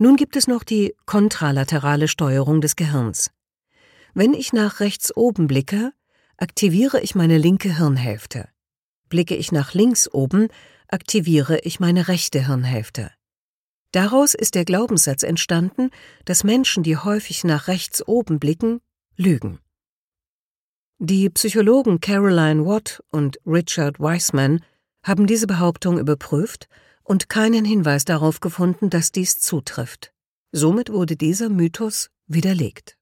Nun gibt es noch die kontralaterale Steuerung des Gehirns. Wenn ich nach rechts oben blicke, aktiviere ich meine linke Hirnhälfte. Blicke ich nach links oben, aktiviere ich meine rechte Hirnhälfte. Daraus ist der Glaubenssatz entstanden, dass Menschen, die häufig nach rechts oben blicken, lügen. Die Psychologen Caroline Watt und Richard Wiseman haben diese Behauptung überprüft und keinen Hinweis darauf gefunden, dass dies zutrifft. Somit wurde dieser Mythos widerlegt.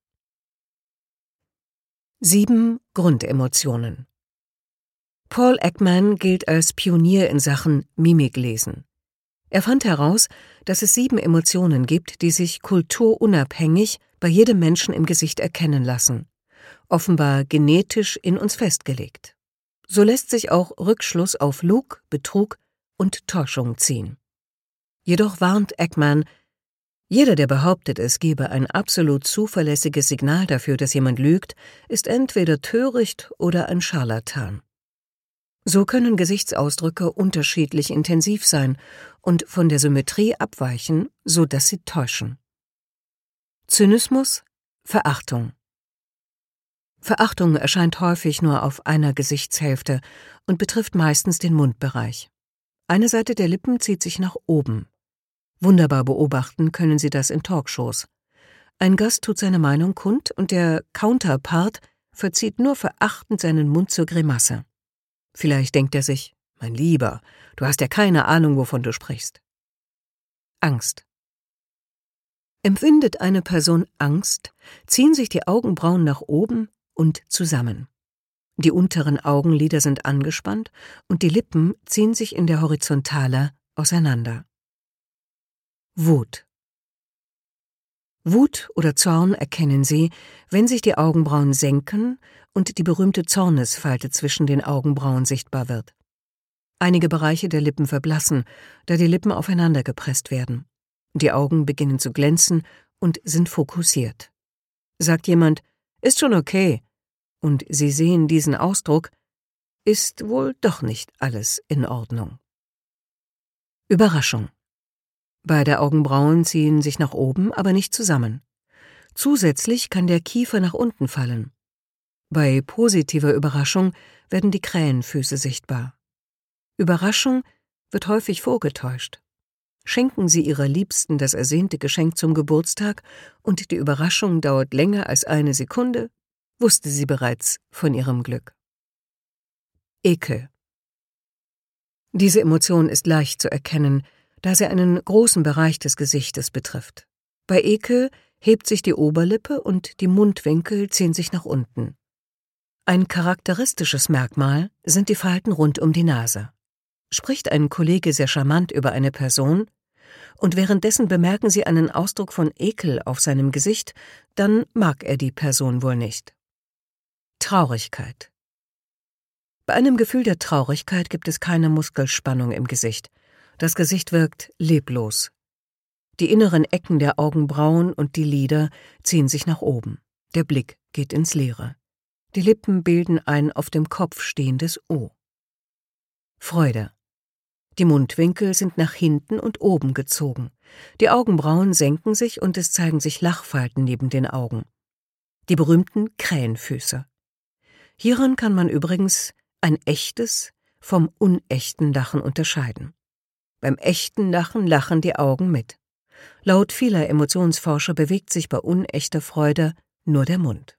7 Grundemotionen. Paul Ekman gilt als Pionier in Sachen Mimiklesen. Er fand heraus, dass es 7 Emotionen gibt, die sich kulturunabhängig bei jedem Menschen im Gesicht erkennen lassen, offenbar genetisch in uns festgelegt. So lässt sich auch Rückschluss auf Lug, Betrug und Täuschung ziehen. Jedoch warnt Ekman, jeder, der behauptet, es gebe ein absolut zuverlässiges Signal dafür, dass jemand lügt, ist entweder töricht oder ein Scharlatan. So können Gesichtsausdrücke unterschiedlich intensiv sein und von der Symmetrie abweichen, so dass sie täuschen. Zynismus, Verachtung. Verachtung erscheint häufig nur auf einer Gesichtshälfte und betrifft meistens den Mundbereich. Eine Seite der Lippen zieht sich nach oben. Wunderbar beobachten können Sie das in Talkshows. Ein Gast tut seine Meinung kund und der Counterpart verzieht nur verachtend seinen Mund zur Grimasse. Vielleicht denkt er sich, mein Lieber, du hast ja keine Ahnung, wovon du sprichst. Angst. Empfindet eine Person Angst, ziehen sich die Augenbrauen nach oben und zusammen. Die unteren Augenlider sind angespannt und die Lippen ziehen sich in der Horizontale auseinander. Wut. Wut oder Zorn erkennen Sie, wenn sich die Augenbrauen senken und die berühmte Zornesfalte zwischen den Augenbrauen sichtbar wird. Einige Bereiche der Lippen verblassen, da die Lippen aufeinander gepresst werden. Die Augen beginnen zu glänzen und sind fokussiert. Sagt jemand, ist schon okay, und Sie sehen diesen Ausdruck, ist wohl doch nicht alles in Ordnung. Überraschung. Beide Augenbrauen ziehen sich nach oben, aber nicht zusammen. Zusätzlich kann der Kiefer nach unten fallen. Bei positiver Überraschung werden die Krähenfüße sichtbar. Überraschung wird häufig vorgetäuscht. Schenken Sie Ihrer Liebsten das ersehnte Geschenk zum Geburtstag und die Überraschung dauert länger als eine Sekunde, wusste sie bereits von ihrem Glück. Ekel. Diese Emotion ist leicht zu erkennen, da sie einen großen Bereich des Gesichtes betrifft. Bei Ekel hebt sich die Oberlippe und die Mundwinkel ziehen sich nach unten. Ein charakteristisches Merkmal sind die Falten rund um die Nase. Spricht ein Kollege sehr charmant über eine Person und währenddessen bemerken Sie einen Ausdruck von Ekel auf seinem Gesicht, dann mag er die Person wohl nicht. Traurigkeit. Bei einem Gefühl der Traurigkeit gibt es keine Muskelspannung im Gesicht. Das Gesicht wirkt leblos. Die inneren Ecken der Augenbrauen und die Lider ziehen sich nach oben. Der Blick geht ins Leere. Die Lippen bilden ein auf dem Kopf stehendes O. Freude. Die Mundwinkel sind nach hinten und oben gezogen. Die Augenbrauen senken sich und es zeigen sich Lachfalten neben den Augen. Die berühmten Krähenfüße. Hieran kann man übrigens ein echtes vom unechten Lachen unterscheiden. Beim echten Lachen lachen die Augen mit. Laut vieler Emotionsforscher bewegt sich bei unechter Freude nur der Mund.